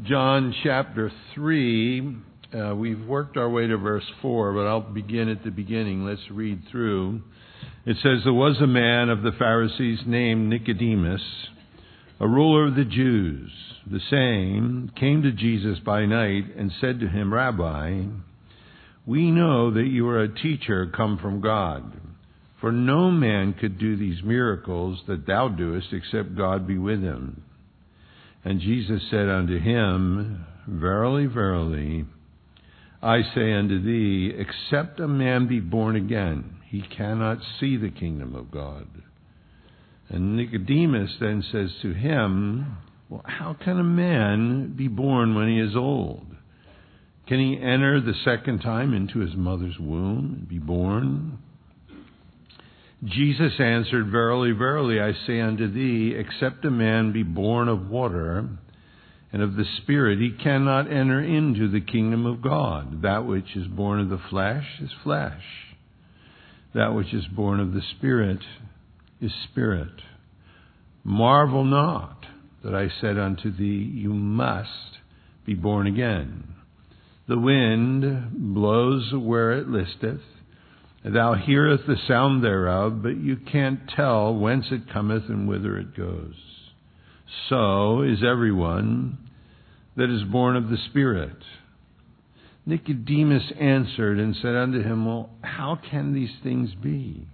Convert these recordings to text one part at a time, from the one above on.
John chapter 3. We've worked our way to verse 4, but I'll begin at the beginning. Let's read through. It says, "There was a man of the Pharisees named Nicodemus, a ruler of the Jews. The same came to Jesus by night and said to him, 'Rabbi, we know that you are a teacher come from God. For no man could do these miracles that thou doest except God be with him.' And Jesus said unto him, 'Verily, verily, I say unto thee, except a man be born again, he cannot see the kingdom of God.' And Nicodemus then says to him, 'Well, how can a man be born when he is old? Can he enter the second time into his mother's womb and be born?' Jesus answered, 'Verily, verily, I say unto thee, except a man be born of water and of the Spirit, he cannot enter into the kingdom of God. That which is born of the flesh is flesh. That which is born of the Spirit is spirit. Marvel not that I said unto thee, you must be born again. The wind blows where it listeth, thou hearest the sound thereof, but you can't tell whence it cometh and whither it goes. So is everyone that is born of the Spirit.' Nicodemus answered and said unto him, 'Well, how can these things be?'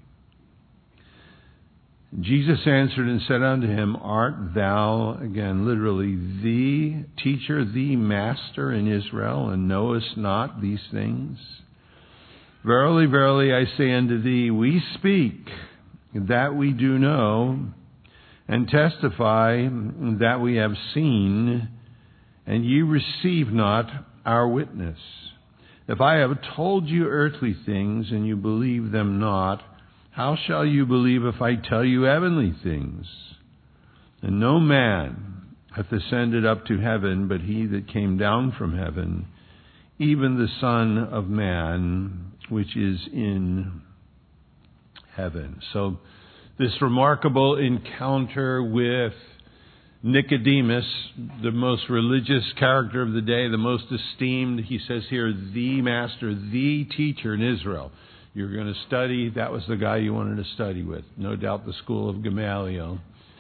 Jesus answered and said unto him, 'Art thou,' again literally, 'the teacher, the master in Israel, and knowest not these things? Verily, verily, I say unto thee, we speak that we do know, and testify that we have seen, and ye receive not our witness. If I have told you earthly things, and you believe them not, how shall you believe if I tell you heavenly things? And no man hath ascended up to heaven, but he that came down from heaven, even the Son of Man, which is in heaven.'" So this remarkable encounter with Nicodemus, the most religious character of the day, the most esteemed, he says here, the master, the teacher in Israel. You're going to study, that was the guy you wanted to study with. No doubt the school of Gamaliel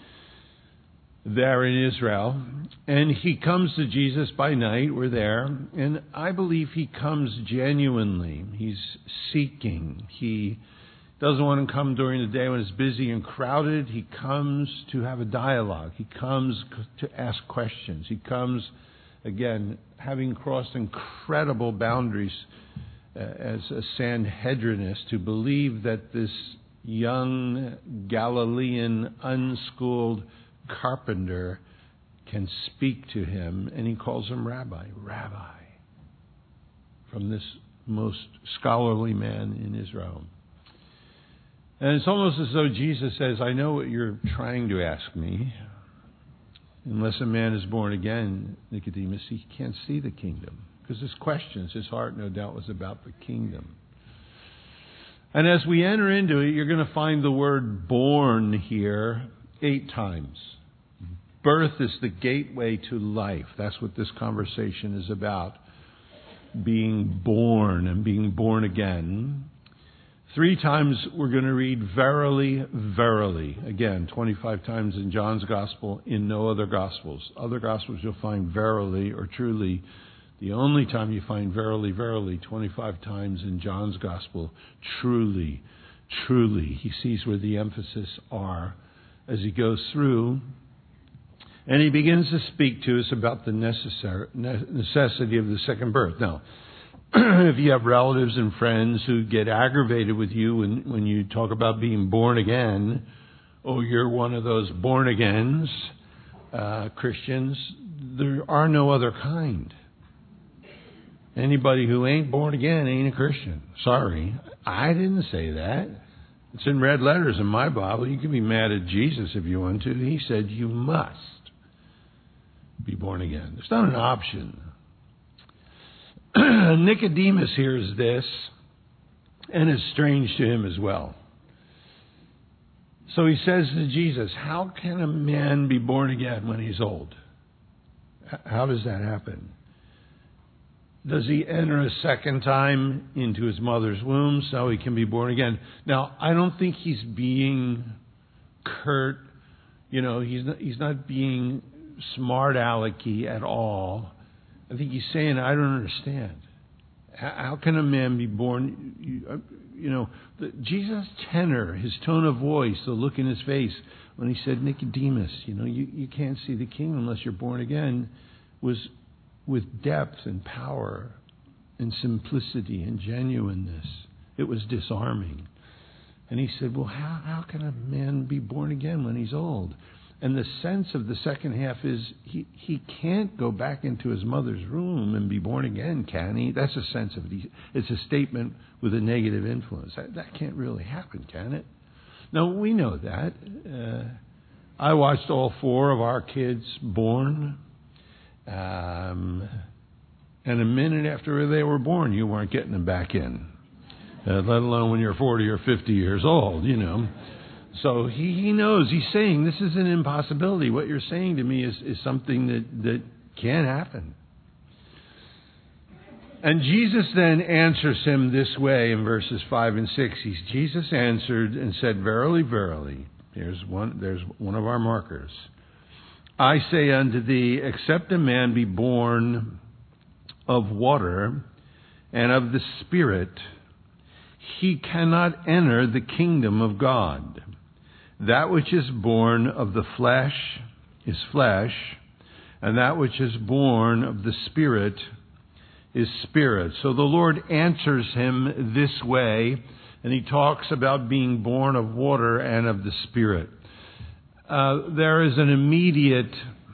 there in Israel. And he comes to Jesus by night. We're there. And I believe he comes genuinely. He's seeking. He doesn't want to come during the day when it's busy and crowded. He comes to have a dialogue. He comes to ask questions. He comes, again, having crossed incredible boundaries as a Sanhedrinist, to believe that this young Galilean, unschooled carpenter can speak to him. And he calls him Rabbi, Rabbi, from this most scholarly man in Israel. And it's almost as though Jesus says, I know what you're trying to ask me. Unless a man is born again, Nicodemus, he can't see the kingdom. Because his questions, his heart, no doubt, was about the kingdom. And as we enter into it, you're going to find the word born here 8 times. Birth is the gateway to life. That's what this conversation is about. Being born and being born again. 3 times we're going to read verily, verily. Again, 25 times in John's Gospel, in no other Gospels. Other Gospels you'll find verily or truly. The only time you find verily, verily, 25 times in John's Gospel, truly, truly. He sees where the emphasis are as he goes through. And he begins to speak to us about the necessity of the second birth. Now, if you have relatives and friends who get aggravated with you when you talk about being born again, or you're one of those born-agains, Christians, there are no other kind. Anybody who ain't born again ain't a Christian. Sorry. I didn't say that. It's in red letters in my Bible. You can be mad at Jesus if you want to. He said you must be born again. It's not an option. Nicodemus hears this, and it's strange to him as well. So he says to Jesus, how can a man be born again when he's old? How does that happen? Does he enter a second time into his mother's womb so he can be born again? Now, I don't think he's being curt. He's not being smart alecky at all. I think he's saying, I don't understand. How can a man be born? Jesus' tenor, his tone of voice, the look in his face when he said, Nicodemus, you can't see the kingdom unless you're born again, was with depth and power and simplicity and genuineness. It was disarming. And he said, well, how can a man be born again when he's old? And the sense of the second half is he can't go back into his mother's womb and be born again, can he? That's a sense of it. It's a statement with a negative influence. That can't really happen, can it? No, we know that. I watched all 4 of our kids born. And a minute after they were born, you weren't getting them back in. Let alone when you're 40 or 50 years old, So he knows. He's saying, this is an impossibility. What you're saying to me is something that can't happen. And Jesus then answers him this way in verses 5 and 6. Jesus answered and said, verily, verily, there's one of our markers. I say unto thee, except a man be born of water and of the Spirit, he cannot enter the kingdom of God. That which is born of the flesh is flesh, and that which is born of the Spirit is spirit. So the Lord answers him this way, and he talks about being born of water and of the Spirit. There is an immediate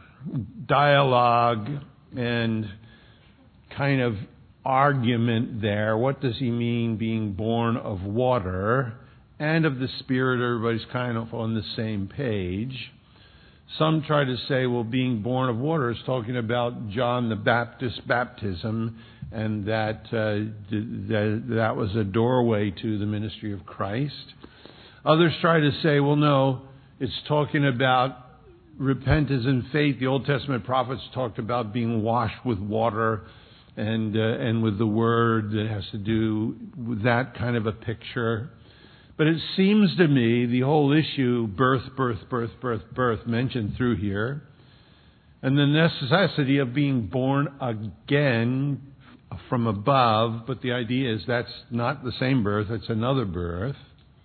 dialogue and kind of argument there. What does he mean being born of water and of the Spirit? Everybody's kind of on the same page. Some try to say, well, being born of water is talking about John the Baptist's baptism, and that was a doorway to the ministry of Christ. Others try to say, well, no, it's talking about repentance and faith. The Old Testament prophets talked about being washed with water and with the Word that has to do with that kind of a picture. But it seems to me the whole issue, birth, mentioned through here, and the necessity of being born again from above, but the idea is that's not the same birth, it's another birth.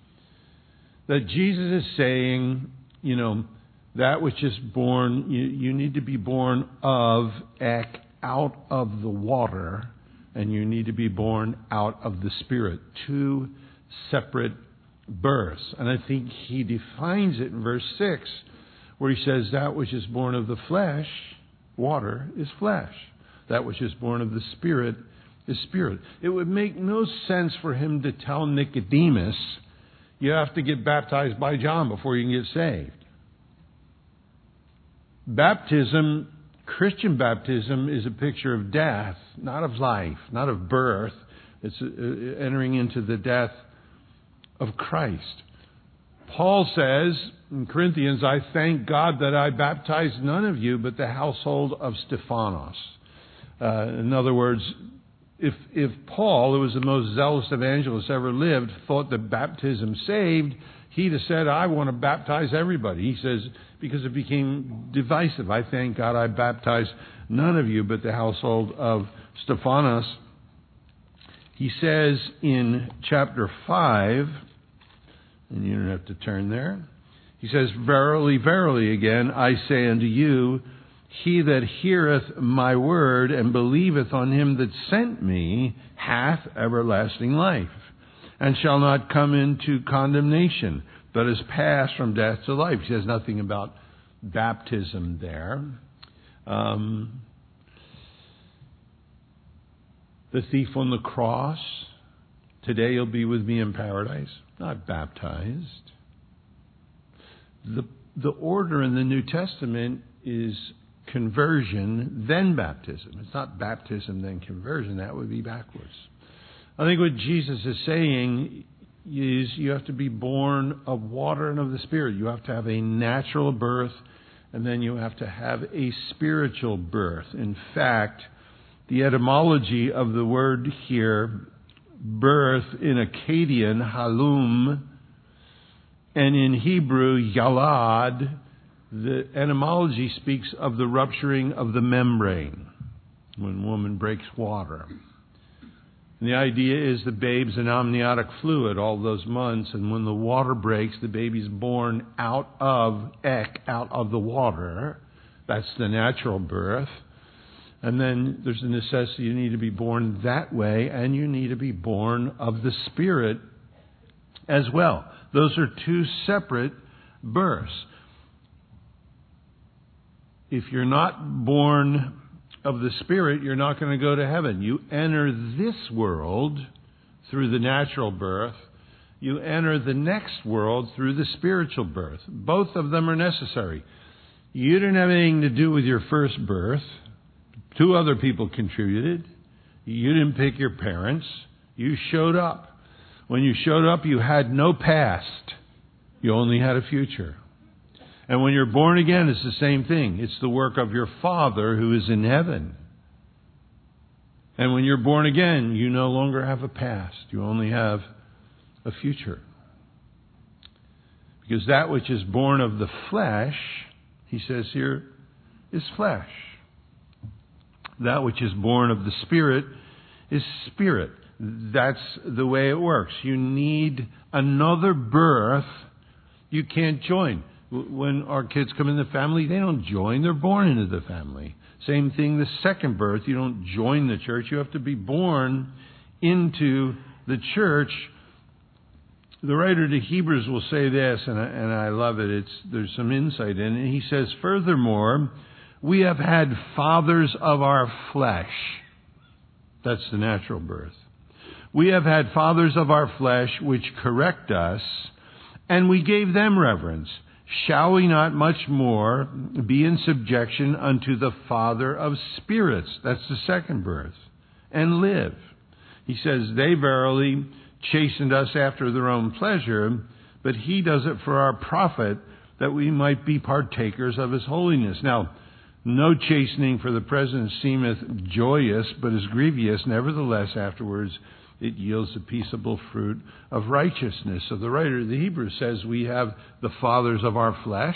That Jesus is saying, that which is born, you need to be born of, out of the water, and you need to be born out of the Spirit. 2 separate births. And I think he defines it in verse 6, where he says, that which is born of the flesh, water, is flesh. That which is born of the Spirit is spirit. It would make no sense for him to tell Nicodemus, you have to get baptized by John before you can get saved. Baptism, Christian baptism, is a picture of death, not of life, not of birth. It's entering into the death of Christ. Paul says in Corinthians, I thank God that I baptized none of you but the household of Stephanos. In other words, if Paul, who was the most zealous evangelist ever lived, thought that baptism saved, he'd have said, I want to baptize everybody. He says, because it became divisive. I thank God I baptized none of you but the household of Stephanos. He says in chapter 5, and you don't have to turn there, he says, verily, verily, again, I say unto you, he that heareth my word and believeth on him that sent me hath everlasting life, and shall not come into condemnation, but is passed from death to life. He says nothing about baptism there. The thief on the cross, today you'll be with me in paradise, not baptized. The order in the New Testament is conversion, then baptism. It's not baptism, then conversion. That would be backwards. I think what Jesus is saying is you have to be born of water and of the Spirit. You have to have a natural birth and then you have to have a spiritual birth. In fact, the etymology of the word here, birth, in Akkadian, halum, and in Hebrew, yalad, the etymology speaks of the rupturing of the membrane when a woman breaks water. And the idea is the babe's an amniotic fluid all those months, and when the water breaks, the baby's born out of the water. That's the natural birth. And then there's a necessity, you need to be born that way, and you need to be born of the Spirit as well. Those are two separate births. If you're not born of the Spirit, you're not going to go to heaven. You enter this world through the natural birth. You enter the next world through the spiritual birth. Both of them are necessary. You didn't have anything to do with your first birth. Two other people contributed. You didn't pick your parents. You showed up. When you showed up, you had no past. You only had a future. And when you're born again, it's the same thing. It's the work of your Father who is in heaven. And when you're born again, you no longer have a past. You only have a future. Because that which is born of the flesh, he says here, is flesh. That which is born of the Spirit is spirit. That's the way it works. You need another birth. You can't join. When our kids come in the family, they don't join. They're born into the family. Same thing, the second birth. You don't join the church. You have to be born into the church. The writer to Hebrews will say this, and I love it. There's some insight in it. He says, furthermore, we have had fathers of our flesh. That's the natural birth. We have had fathers of our flesh which correct us, and we gave them reverence. Shall we not much more be in subjection unto the Father of spirits? That's the second birth. And live. He says, they verily chastened us after their own pleasure, but he does it for our profit, that we might be partakers of his holiness. Now, no chastening for the present seemeth joyous, but is grievous. Nevertheless, afterwards it yields the peaceable fruit of righteousness. So the writer of the Hebrews says we have the fathers of our flesh.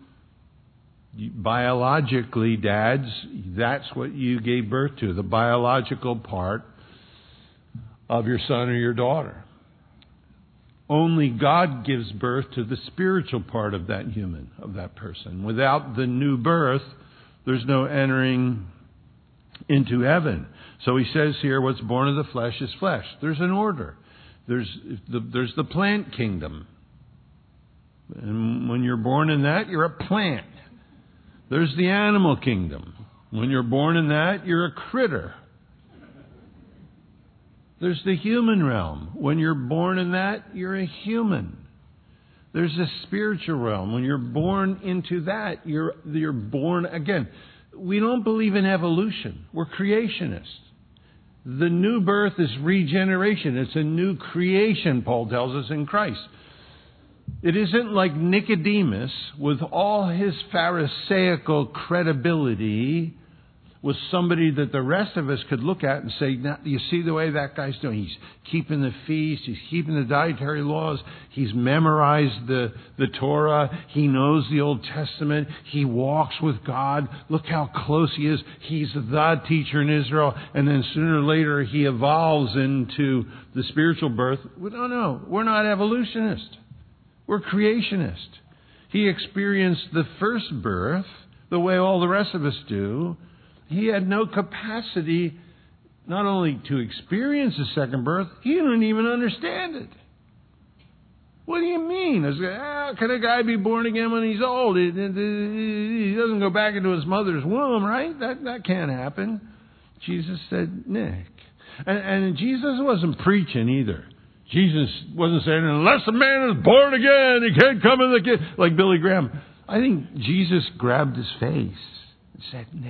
Biologically, dads, that's what you gave birth to, the biological part of your son or your daughter. Only God gives birth to the spiritual part of that human, of that person. Without the new birth, there's no entering into heaven. So he says here, what's born of the flesh is flesh. There's an order. There's the plant kingdom. And when you're born in that, you're a plant. There's the animal kingdom. When you're born in that, you're a critter. There's the human realm. When you're born in that, you're a human. There's the spiritual realm. When you're born into that, you're born again. We don't believe in evolution. We're creationists. The new birth is regeneration. It's a new creation, Paul tells us, in Christ. It isn't like Nicodemus, with all his Pharisaical credibility, was somebody that the rest of us could look at and say, now, you see the way that guy's doing? He's keeping the feast. He's keeping the dietary laws. He's memorized the Torah. He knows the Old Testament. He walks with God. Look how close he is. He's the teacher in Israel. And then sooner or later he evolves into the spiritual birth. No, we're not evolutionists. We're creationists. He experienced the first birth the way all the rest of us do. He had no capacity not only to experience the second birth, he didn't even understand it. What do you mean? Can a guy be born again when he's old? He doesn't go back into his mother's womb, right? That can't happen. Jesus said, Nick. And Jesus wasn't preaching either. Jesus wasn't saying, unless a man is born again, he can't come in the kingdom. Like Billy Graham. I think Jesus grabbed his face and said, Nick,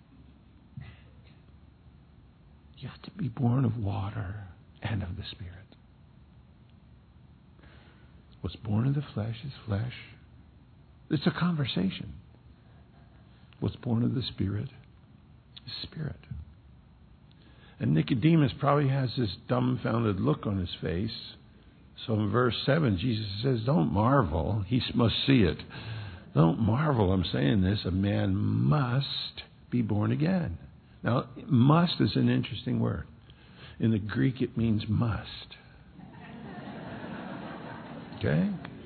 you have to be born of water and of the Spirit. What's born of the flesh is flesh. It's a conversation. What's born of the Spirit is spirit. And Nicodemus probably has this dumbfounded look on his face. So in verse 7, Jesus says, don't marvel. He must see it. Don't marvel, I'm saying this. A man must be born again. Now, must is an interesting word. In the Greek, it means must. Okay?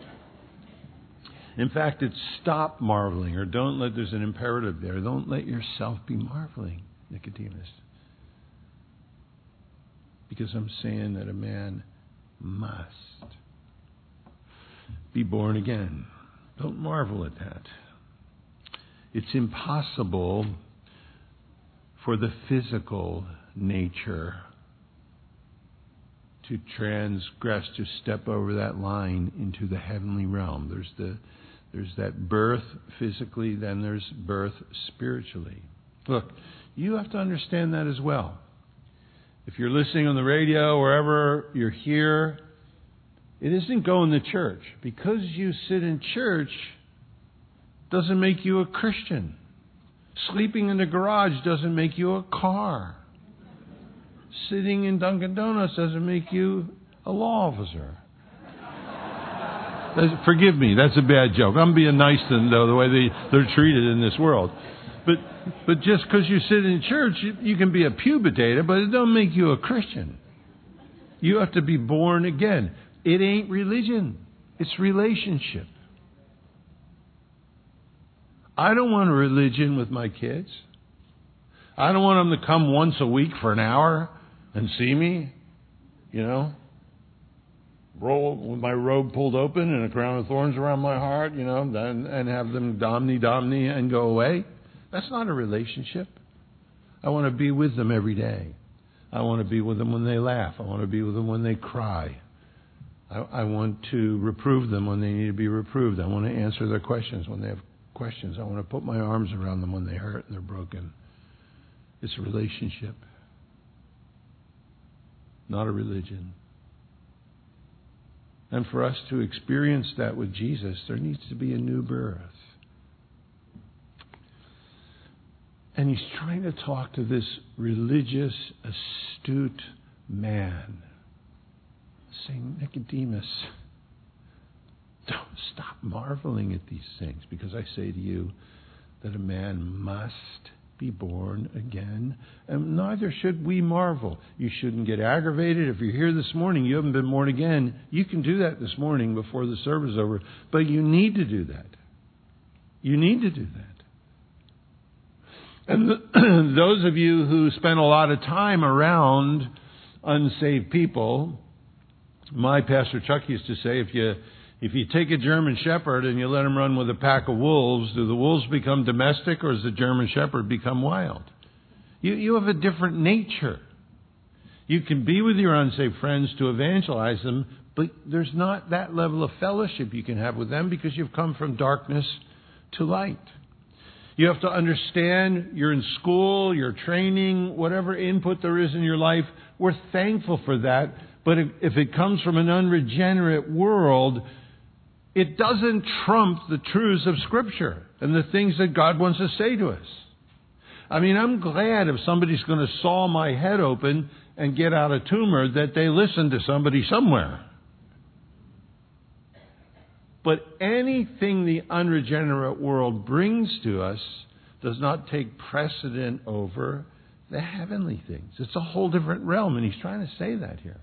In fact, it's stop marveling, or don't let, there's an imperative there. Don't let yourself be marveling, Nicodemus. Because I'm saying that a man must be born again. Don't marvel at that. It's impossible for the physical nature to transgress, to step over that line into the heavenly realm. There's that birth physically, then there's birth spiritually. Look, you have to understand that as well. If you're listening on the radio, wherever you're here, it isn't going to church. Because you sit in church doesn't make you a Christian. Sleeping in the garage doesn't make you a car. Sitting in Dunkin' Donuts doesn't make you a law officer. Forgive me, that's a bad joke. I'm being nice to them, though, the way they're treated in this world. But just because you sit in church, you can be a pew potato, but it don't make you a Christian. You have to be born again. It ain't religion. It's relationship. I don't want a religion with my kids. I don't want them to come once a week for an hour and see me, roll with my robe pulled open and a crown of thorns around my heart, and have them domni and go away. That's not a relationship. I want to be with them every day. I want to be with them when they laugh. I want to be with them when they cry. I want to reprove them when they need to be reproved. I want to answer their questions when they have questions. I want to put my arms around them when they hurt and they're broken. It's a relationship, not a religion. And for us to experience that with Jesus, there needs to be a new birth. And he's trying to talk to this religious, astute man, saying, Nicodemus, don't stop marveling at these things, because I say to you that a man must be born again, and neither should we marvel. You shouldn't get aggravated. If you're here this morning, you haven't been born again, you can do that this morning before the service is over, but you need to do that. You need to do that. And those of you who spend a lot of time around unsaved people, my pastor Chuck used to say, if you take a German shepherd and you let him run with a pack of wolves, do the wolves become domestic, or does the German shepherd become wild? You have a different nature. You can be with your unsaved friends to evangelize them, but there's not that level of fellowship you can have with them because you've come from darkness to light. You have to understand you're in school, you're training, whatever input there is in your life, we're thankful for that. But if it comes from an unregenerate world, it doesn't trump the truths of Scripture and the things that God wants to say to us. I mean, I'm glad if somebody's going to saw my head open and get out a tumor that they listen to somebody somewhere. But anything the unregenerate world brings to us does not take precedent over the heavenly things. It's a whole different realm, and he's trying to say that here.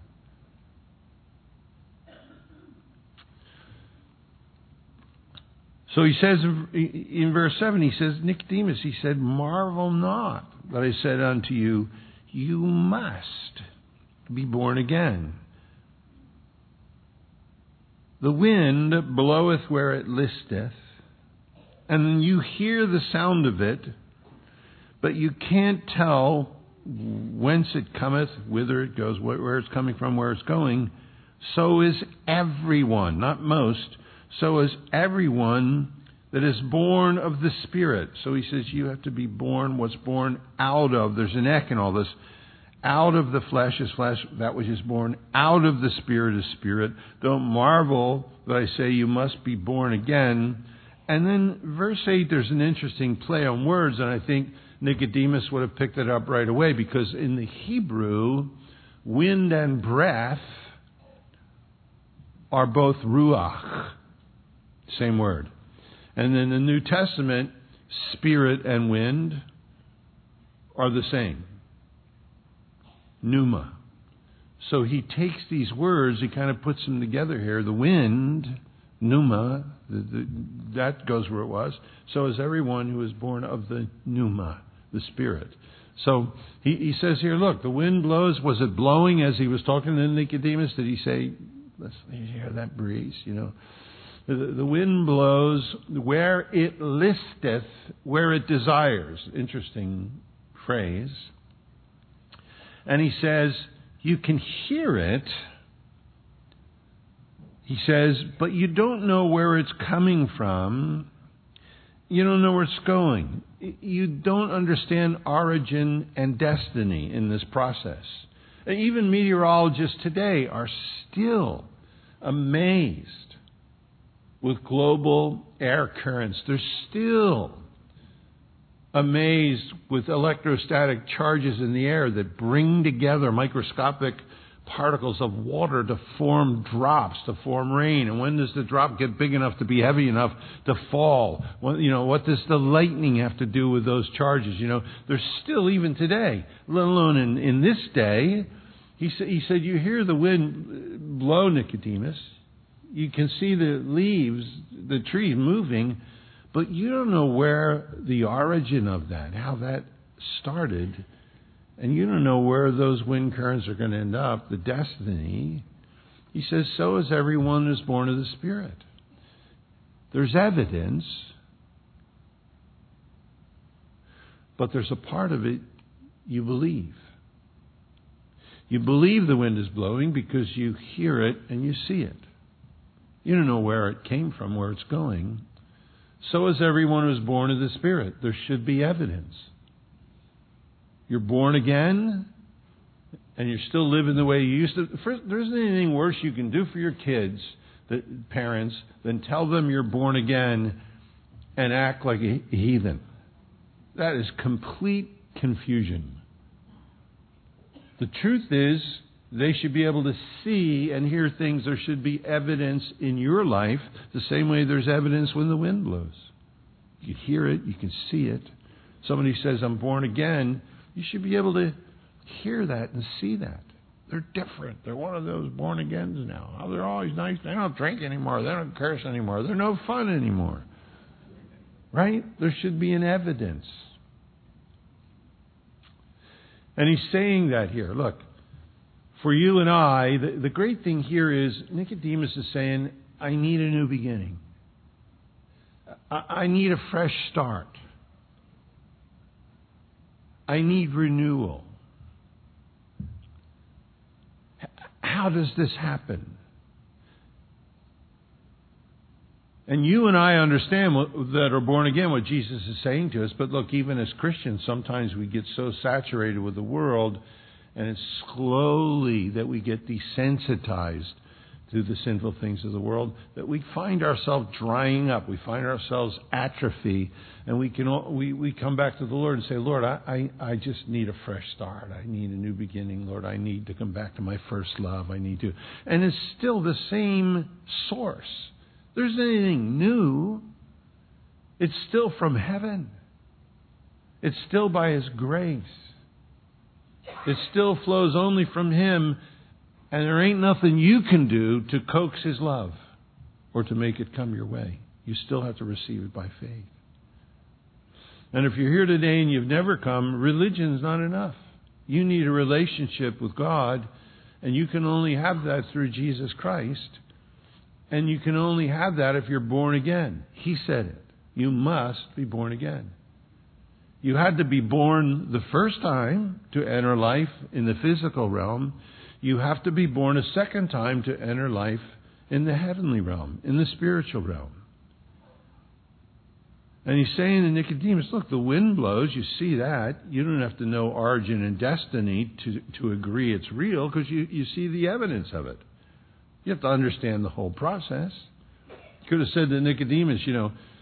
So he says in verse 7, he says, Nicodemus, he said, marvel not that I said unto you, you must be born again. The wind bloweth where it listeth, and you hear the sound of it, but you can't tell whence it cometh, whither it goes, where it's coming from, where it's going. So is everyone, not most, so is everyone that is born of the Spirit. So he says you have to be born what's born out of. There's an ek in all this. Out of the flesh is flesh, that which is born out of the Spirit is spirit. Don't marvel that I say you must be born again. And then verse 8, there's an interesting play on words, and I think Nicodemus would have picked it up right away, because in the Hebrew, wind and breath are both ruach, same word. And in the New Testament, spirit and wind are the same, pneuma. So he takes these words, he kind of puts them together here. The wind, pneuma, that goes where it was. So is everyone who is born of the pneuma, the Spirit. So he says here, look, the wind blows. Was it blowing as he was talking to Nicodemus? Did he say, let's hear that breeze, The wind blows where it listeth, where it desires. Interesting phrase. And he says, you can hear it. He says, but you don't know where it's coming from. You don't know where it's going. You don't understand origin and destiny in this process. And even meteorologists today are still amazed with global air currents. They're still amazed with electrostatic charges in the air that bring together microscopic particles of water to form drops, to form rain. And when does the drop get big enough to be heavy enough to fall? What does the lightning have to do with those charges? There's still, even today, let alone in this day, he said, you hear the wind blow, Nicodemus. You can see the leaves, the trees moving, but you don't know where the origin of that, how that started. And you don't know where those wind currents are going to end up, the destiny. He says, so is everyone who's born of the Spirit. There's evidence, but there's a part of it you believe. You believe the wind is blowing because you hear it and you see it. You don't know where it came from, where it's going. So is everyone who's born of the Spirit. There should be evidence. You're born again, and you're still living the way you used to. First, there isn't anything worse you can do for your kids, parents, than tell them you're born again and act like a heathen. That is complete confusion. The truth is, they should be able to see and hear things. There should be evidence in your life the same way there's evidence when the wind blows. You can hear it, you can see it. Somebody says, I'm born again. You should be able to hear that and see that. They're different. They're one of those born agains now. Oh, they're always nice. They don't drink anymore. They don't curse anymore. They're no fun anymore. Right? There should be an evidence. And he's saying that here. Look, for you and I, the great thing here is Nicodemus is saying, I need a new beginning. I need a fresh start. I need renewal. How does this happen? And you and I understand that are born again what Jesus is saying to us. But look, even as Christians, sometimes we get so saturated with the world, and it's slowly that we get desensitized to the sinful things of the world, that we find ourselves drying up. We find ourselves atrophy. And we come back to the Lord and say, Lord, I just need a fresh start. I need a new beginning. Lord, I need to come back to my first love. I need to. And it's still the same source. There's anything new. It's still from heaven. It's still by His grace. It still flows only from Him. And there ain't nothing you can do to coax His love or to make it come your way. You still have to receive it by faith. And if you're here today and you've never come, religion's not enough. You need a relationship with God, and you can only have that through Jesus Christ. And you can only have that if you're born again. He said it. You must be born again. You had to be born the first time to enter life in the physical realm. You have to be born a second time to enter life in the heavenly realm, in the spiritual realm. And he's saying to Nicodemus, look, the wind blows, you see that. You don't have to know origin and destiny to agree it's real, because you see the evidence of it. You have to understand the whole process. You could have said to Nicodemus,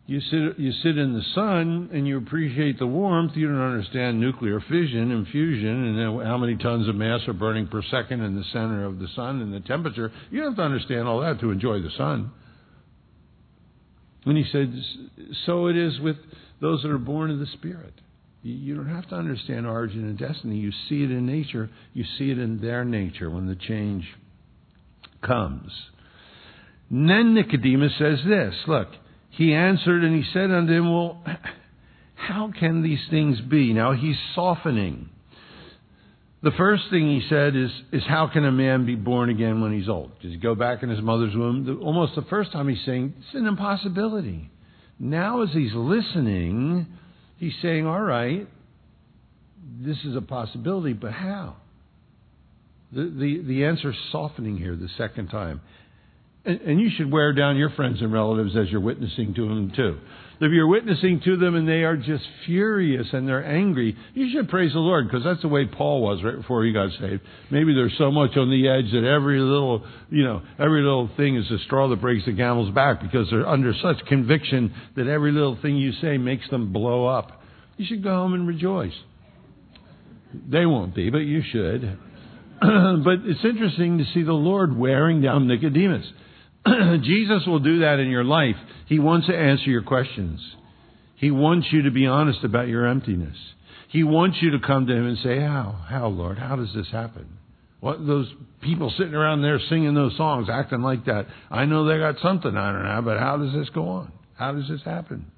You sit in the sun and you appreciate the warmth. You don't understand nuclear fission and fusion and then how many tons of mass are burning per second in the center of the sun and the temperature. You don't have to understand all that to enjoy the sun. And he said, so it is with those that are born of the Spirit. You don't have to understand origin and destiny. You see it in nature. You see it in their nature when the change comes. And then Nicodemus says this, look, he answered and he said unto him, well, how can these things be? Now he's softening. The first thing he said is how can a man be born again when he's old? Does he go back in his mother's womb? Almost the first time he's saying, it's an impossibility. Now as he's listening, he's saying, all right, this is a possibility, but how? The answer's softening here the second time. And you should wear down your friends and relatives as you're witnessing to them too. If you're witnessing to them and they are just furious and they're angry, you should praise the Lord, because that's the way Paul was right before he got saved. Maybe there's so much on the edge that every little thing is the straw that breaks the camel's back, because they're under such conviction that every little thing you say makes them blow up. You should go home and rejoice. They won't be, but you should. But it's interesting to see the Lord wearing down Nicodemus. Jesus will do that in your life. He wants to answer your questions. He wants you to be honest about your emptiness. He wants you to come to Him and say, how, Lord? How does this happen? What, those people sitting around there singing those songs, acting like that, I know they got something, I don't know, but how does this go on? How does this happen?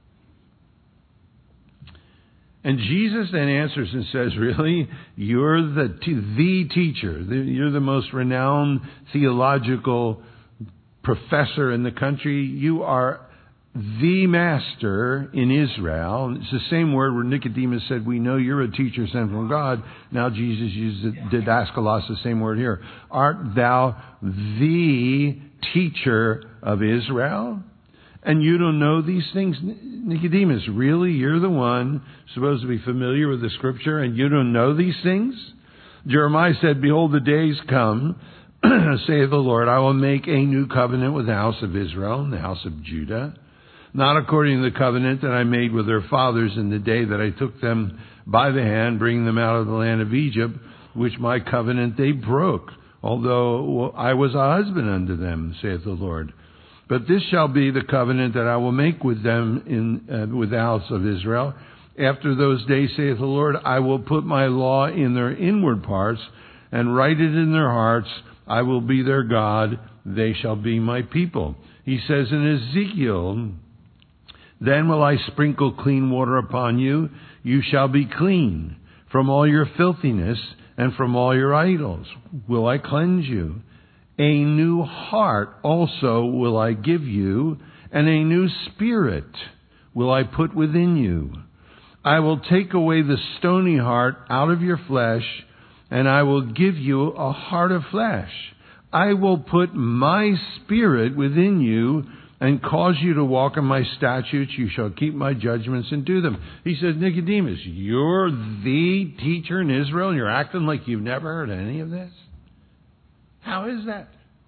And Jesus then answers and says, really? You're the teacher. You're the most renowned theological professor in the country. You are the master in Israel. It's the same word where Nicodemus said, we know you're a teacher sent from God. Now Jesus used the didaskalos, the same word here. Art thou the teacher of Israel? And you don't know these things? Nicodemus, really? You're the one supposed to be familiar with the Scripture and you don't know these things? Jeremiah said, behold, the days come, saith the Lord, I will make a new covenant with the house of Israel and the house of Judah, not according to the covenant that I made with their fathers in the day that I took them by the hand, bringing them out of the land of Egypt, which my covenant they broke, although I was a husband unto them, saith the Lord. But this shall be the covenant that I will make with them with the house of Israel. After those days, saith the Lord, I will put my law in their inward parts and write it in their hearts. I will be their God. They shall be my people. He says in Ezekiel, then will I sprinkle clean water upon you. You shall be clean from all your filthiness and from all your idols. Will I cleanse you? A new heart also will I give you, and a new spirit will I put within you. I will take away the stony heart out of your flesh, and I will give you a heart of flesh. I will put my spirit within you and cause you to walk in my statutes. You shall keep my judgments and do them. He says, Nicodemus, you're the teacher in Israel and you're acting like you've never heard any of this? How is that?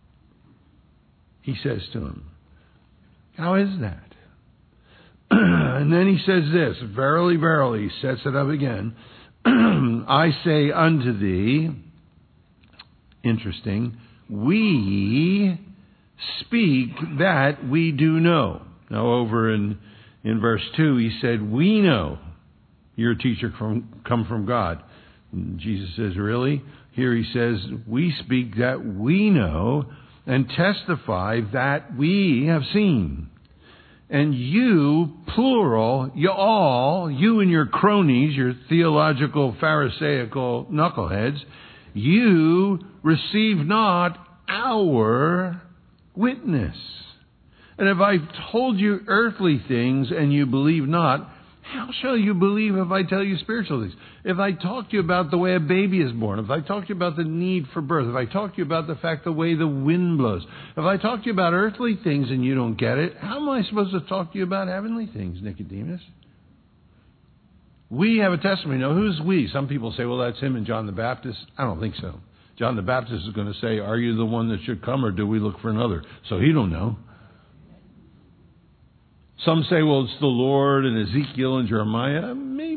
He says to him, how is that? And then he says this, verily, verily, he sets it up again. I say unto thee, interesting, we speak that we do know. Now over in verse 2, he said, we know you're a teacher come from God. And Jesus says, really? Here he says, we speak that we know and testify that we have seen. And you, plural, you and your cronies, your theological, pharisaical knuckleheads, you receive not our witness. And if I've told you earthly things and you believe not, how shall you believe if I tell you spiritual things? If I talk to you about the way a baby is born, if I talk to you about the need for birth, if I talk to you about the fact the way the wind blows, if I talk to you about earthly things and you don't get it, how am I supposed to talk to you about heavenly things, Nicodemus? We have a testimony. Now, who's we? Some people say, well, that's him and John the Baptist. I don't think so. John the Baptist is going to say, are you the one that should come or do we look for another? So he don't know. Some say, well, it's the Lord and Ezekiel and Jeremiah.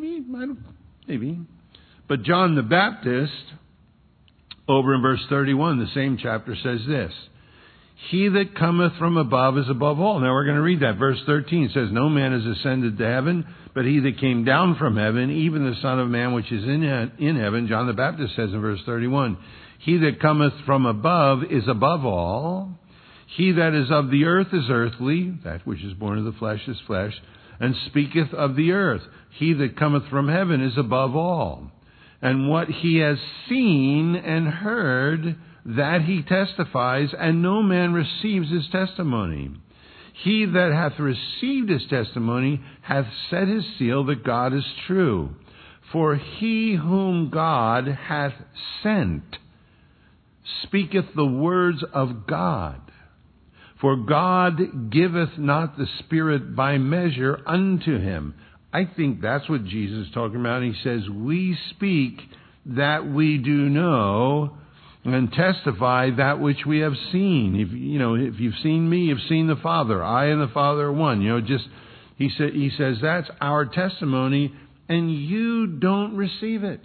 Maybe. But John the Baptist, over in verse 31, the same chapter, says this: He that cometh from above is above all. Now we're going to read that. Verse 13 says, No man is ascended to heaven, but he that came down from heaven, even the Son of Man which is in heaven. John the Baptist says in verse 31, He that cometh from above is above all. He that is of the earth is earthly, that which is born of the flesh is flesh, and speaketh of the earth. He that cometh from heaven is above all. And what he has seen and heard, that he testifies, and no man receives his testimony. He that hath received his testimony hath set his seal that God is true. For he whom God hath sent speaketh the words of God. For God giveth not the Spirit by measure unto him. I think that's what Jesus is talking about. He says, we speak that we do know, and testify that which we have seen. If you've seen me, you've seen the Father. I and the Father are one. He says that's our testimony, and you don't receive it.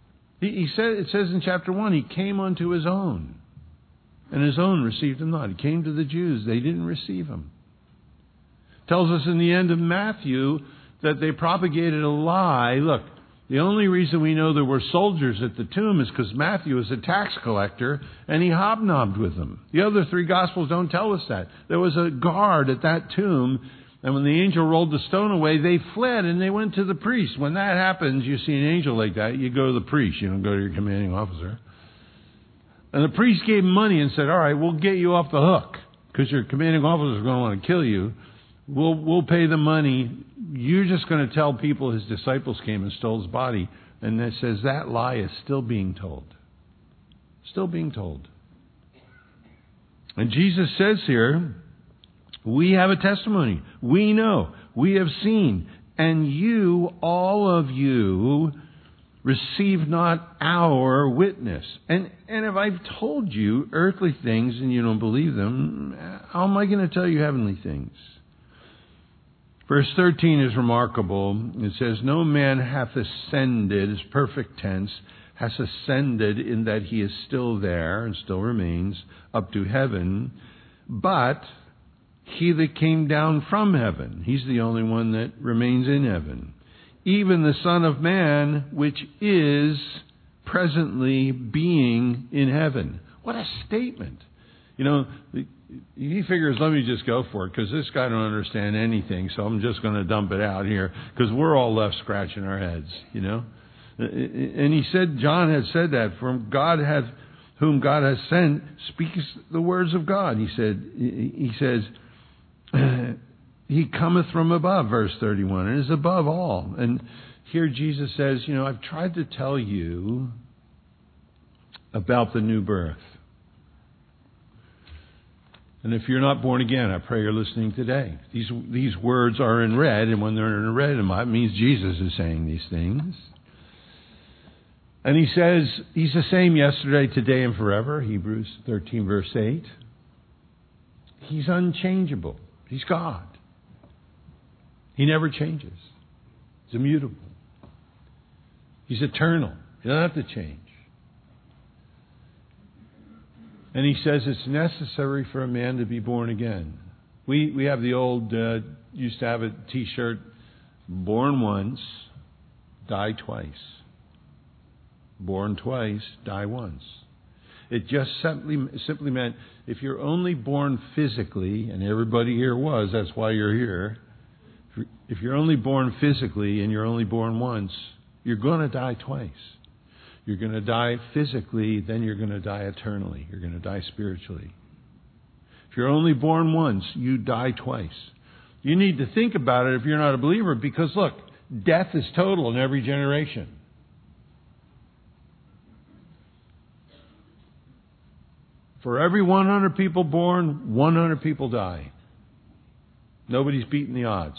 It says in chapter 1, he came unto his own, and his own received him not. He came to the Jews. They didn't receive him. Tells us in the end of Matthew that they propagated a lie. Look, the only reason we know there were soldiers at the tomb is because Matthew was a tax collector and he hobnobbed with them. The other three Gospels don't tell us that. There was a guard at that tomb, and when the angel rolled the stone away, they fled and they went to the priest. When that happens, you see an angel like that, you go to the priest. You don't go to your commanding officer. And the priest gave him money and said, all right, we'll get you off the hook because your commanding officer is going to want to kill you. We'll pay the money. You're just going to tell people his disciples came and stole his body. And it says that lie is still being told. Still being told. And Jesus says here, we have a testimony. We know. We have seen. And you, all of you, receive not our witness. And if I've told you earthly things and you don't believe them, how am I going to tell you heavenly things? Verse 13 is remarkable. It says, no man hath ascended, it's perfect tense, has ascended in that he is still there and still remains up to heaven, but he that came down from heaven. He's the only one that remains in heaven. Even the Son of Man, which is presently being in heaven. What a statement. He figures, let me just go for it, because this guy don't understand anything, so I'm just going to dump it out here, because we're all left scratching our heads, And he said, John had said that, from God whom God has sent, speaks the words of God. He says, he cometh from above, verse 31, and is above all. And here Jesus says, I've tried to tell you about the new birth. And if you're not born again, I pray you're listening today. These words are in red, and when they're in red, it means Jesus is saying these things. And he says, he's the same yesterday, today, and forever, Hebrews 13, verse 8. He's unchangeable. He's God. He never changes. He's immutable. He's eternal. He doesn't have to change. And he says it's necessary for a man to be born again. We have the old, used to have a T-shirt, born once, die twice. Born twice, die once. It just simply meant if you're only born physically, and everybody here was, that's why you're here. If you're only born physically and you're only born once, you're going to die twice. You're going to die physically, then you're going to die eternally. You're going to die spiritually. If you're only born once, you die twice. You need to think about it if you're not a believer, because look, death is total in every generation. For every 100 people born, 100 people die. Nobody's beating the odds.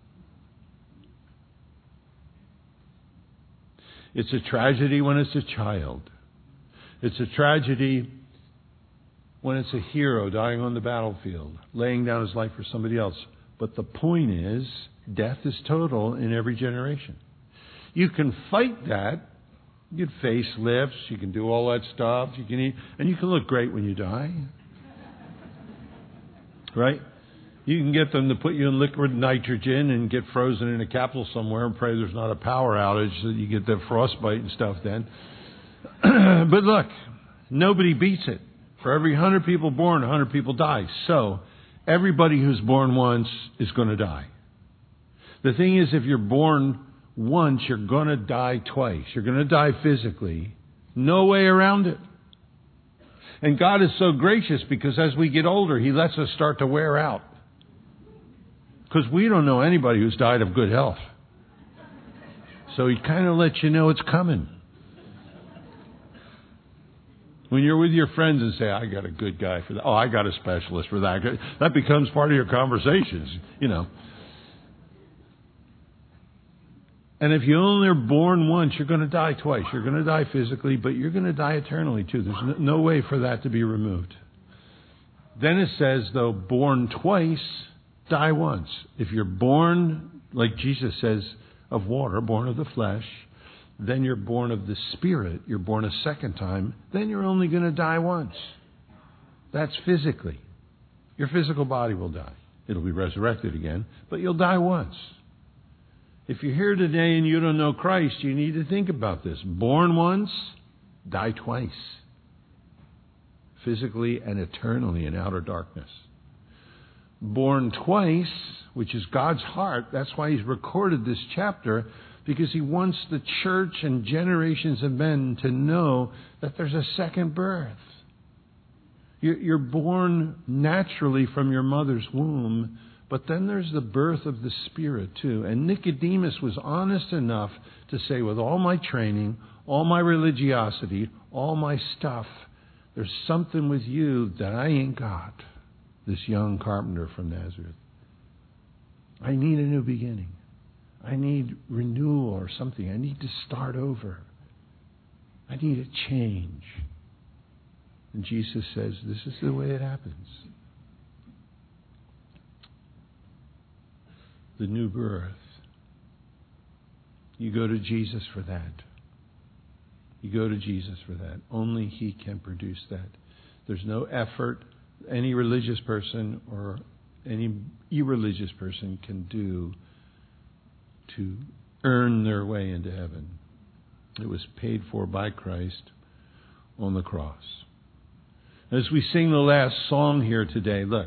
It's a tragedy when it's a child. It's a tragedy when it's a hero dying on the battlefield, laying down his life for somebody else. But the point is, death is total in every generation. You can fight that. You get facelifts. You can do all that stuff. You can eat, and you can look great when you die. Right? You can get them to put you in liquid nitrogen and get frozen in a capsule somewhere and pray there's not a power outage so that you get the frostbite and stuff then. But look, nobody beats it. For every 100 people born, 100 people die. So, everybody who's born once is going to die. The thing is, if you're born once, you're going to die twice. You're going to die physically. No way around it. And God is so gracious because as we get older, He lets us start to wear out. Because we don't know anybody who's died of good health. So He kind of lets you know it's coming. When you're with your friends and say, I got a good guy for that. Oh, I got a specialist for that. That becomes part of your conversations, you know. And if you only are born once, you're going to die twice. You're going to die physically, but you're going to die eternally too. There's no way for that to be removed. Then it says, though, born twice, die once. If you're born, like Jesus says, of water, born of the flesh, then you're born of the Spirit. You're born a second time. Then you're only going to die once. That's physically. Your physical body will die. It'll be resurrected again, but you'll die once. If you're here today and you don't know Christ, you need to think about this. Born once, die twice. Physically and eternally in outer darkness. Born twice, which is God's heart. That's why He's recorded this chapter, because He wants the church and generations of men to know that there's a second birth. You're born naturally from your mother's womb, but then there's the birth of the Spirit too. And Nicodemus was honest enough to say, with all my training, all my religiosity, all my stuff, there's something with you that I ain't got. This young carpenter from Nazareth. I need a new beginning. I need renewal or something. I need to start over. I need a change. And Jesus says, this is the way it happens. The new birth. You go to Jesus for that. You go to Jesus for that. Only He can produce that. There's no effort any religious person or any irreligious person can do to earn their way into heaven. It was paid for by Christ on the cross. As we sing the last song here today, look,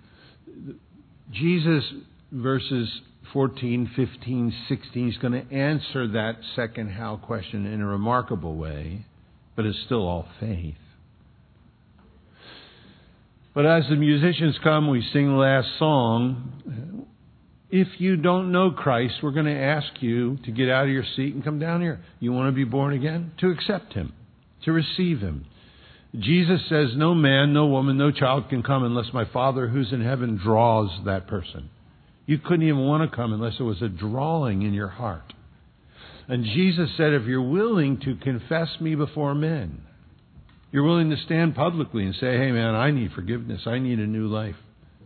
Jesus, verses 14, 15, 16, is going to answer that second how question in a remarkable way, but it's still all faith. But as the musicians come, we sing the last song. If you don't know Christ, we're going to ask you to get out of your seat and come down here. You want to be born again? To accept Him, to receive Him. Jesus says, no man, no woman, no child can come unless my Father who's in heaven draws that person. You couldn't even want to come unless there was a drawing in your heart. And Jesus said, if you're willing to confess me before men, you're willing to stand publicly and say, hey man, I need forgiveness. I need a new life.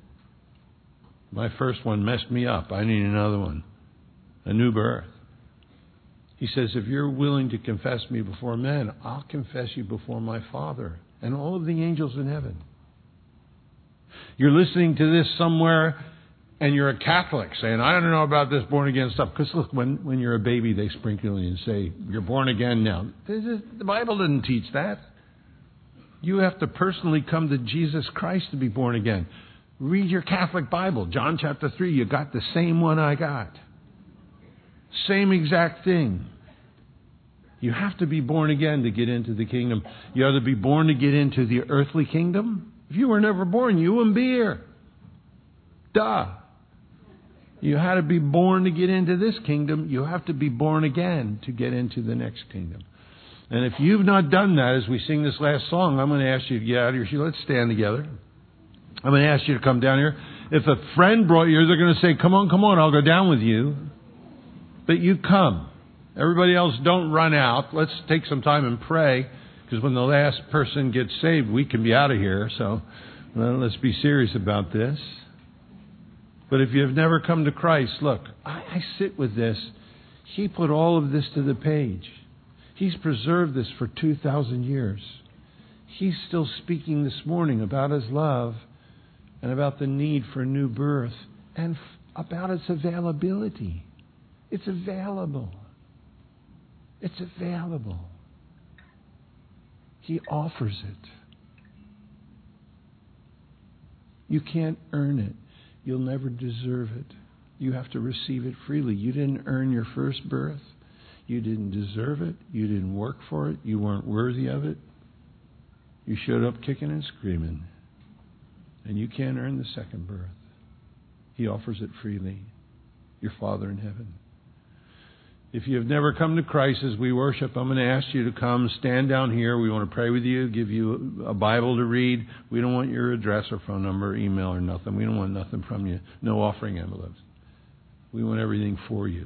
My first one messed me up. I need another one. A new birth. He says, if you're willing to confess me before men, I'll confess you before my Father and all of the angels in heaven. You're listening to this somewhere and you're a Catholic saying, I don't know about this born again stuff. Because look, when you're a baby, they sprinkle you and say, you're born again now. The Bible didn't teach that. You have to personally come to Jesus Christ to be born again. Read your Catholic Bible. John chapter 3, you got the same one I got. Same exact thing. You have to be born again to get into the kingdom. You have to be born to get into the earthly kingdom. If you were never born, you wouldn't be here. Duh. You had to be born to get into this kingdom. You have to be born again to get into the next kingdom. And if you've not done that, as we sing this last song, I'm going to ask you to get out of your seat. Let's stand together. I'm going to ask you to come down here. If a friend brought you, they're going to say, come on, I'll go down with you. But you come. Everybody else, don't run out. Let's take some time and pray, because when the last person gets saved, we can be out of here. So let's be serious about this. But if you have never come to Christ, look, I sit with this. He put all of this to the page. He's preserved this for 2,000 years. He's still speaking this morning about His love and about the need for a new birth and about its availability. It's available. It's available. He offers it. You can't earn it. You'll never deserve it. You have to receive it freely. You didn't earn your first birth. You didn't deserve it. You didn't work for it. You weren't worthy of it. You showed up kicking and screaming. And you can't earn the second birth. He offers it freely. Your Father in heaven. If you have never come to Christ as we worship, I'm going to ask you to come, stand down here. We want to pray with you, give you a Bible to read. We don't want your address or phone number, email or nothing. We don't want nothing from you. No offering envelopes. We want everything for you.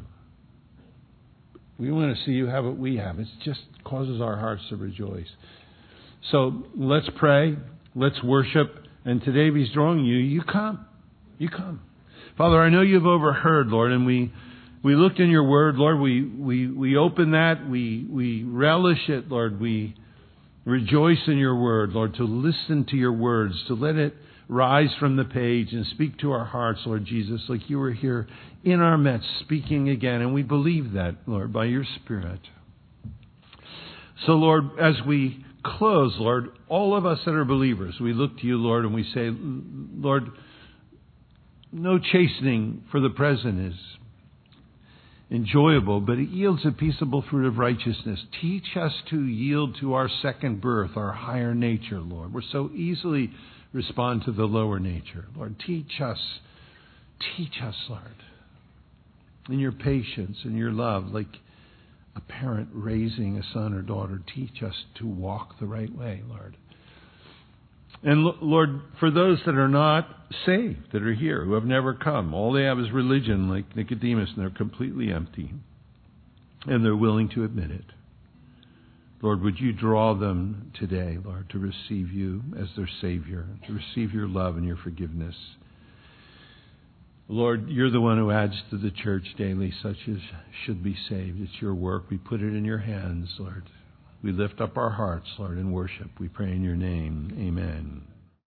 We want to see you have what we have. It just causes our hearts to rejoice. So let's pray. Let's worship. And today, if He's drawing you, you come. You come. Father, I know you've overheard, Lord, and we looked in your word, Lord. We open that. We relish it, Lord. We rejoice in your word, Lord, to listen to your words, to let it rise from the page and speak to our hearts, Lord Jesus, like you were here in our midst speaking again. And we believe that, Lord, by your Spirit. So, Lord, as we close, Lord, all of us that are believers, we look to you, Lord, and we say, Lord, no chastening for the present is enjoyable, but it yields a peaceable fruit of righteousness. Teach us to yield to our second birth, our higher nature, Lord. We're so easily respond to the lower nature. Lord, teach us, Lord, in your patience and your love, like a parent raising a son or daughter. Teach us to walk the right way, Lord. And Lord, for those that are not saved, that are here, who have never come, all they have is religion, like Nicodemus, and they're completely empty. And they're willing to admit it. Lord, would you draw them today, Lord, to receive you as their Savior, to receive your love and your forgiveness. Lord, you're the one who adds to the church daily such as should be saved. It's your work. We put it in your hands, Lord. We lift up our hearts, Lord, in worship. We pray in your name. Amen.